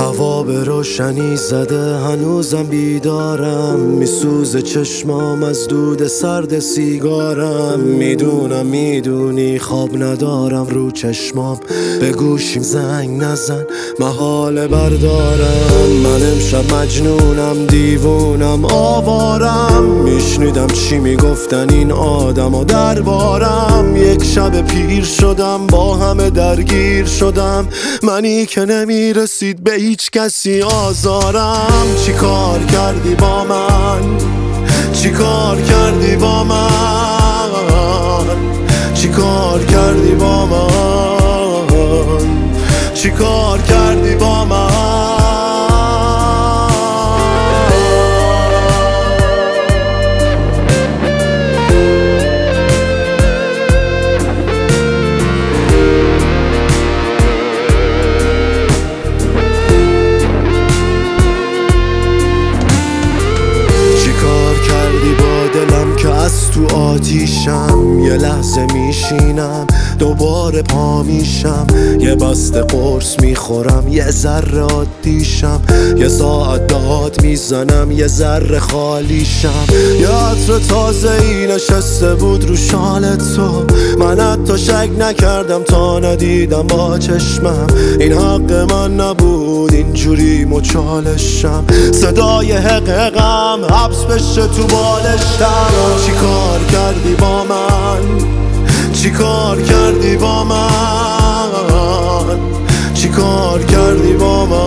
هوا به روشنی زده، هنوزم بیدارم، میسوزه چشمام از دود سرد سیگارم. میدونم میدونی خواب ندارم رو چشمام، به گوشیم زنگ نزن محال بردارم. من امشب مجنونم، دیوونم، آوارم، میشنیدم چی میگفتن این آدم و دربارم. یک شب پیر شدم، با همه درگیر شدم، منی که نمیرسید به هیچ کسی آزارم. چی کار کردی با من؟ چی کار کردی با من؟ چی کار کردی با من؟ چی کار کردی با من؟ دلم که از تو آتیشم، یه لحظه میشینم دوباره پا میشم، یه بسته قرص میخورم یه ذره عادیشم، یه ساعت داد میزنم یه ذره خالیشم. یه عطر تازه ای نشسته بود رو شال تو، من حتی شک نکردم تا ندیدم با چشمم. این حق من نبود اینجوری مچالشم، صدای حقم حبس بشه تو بالشتم. چی کار کردی با من؟ چی کار کردی با من؟ چی کار کردی با من؟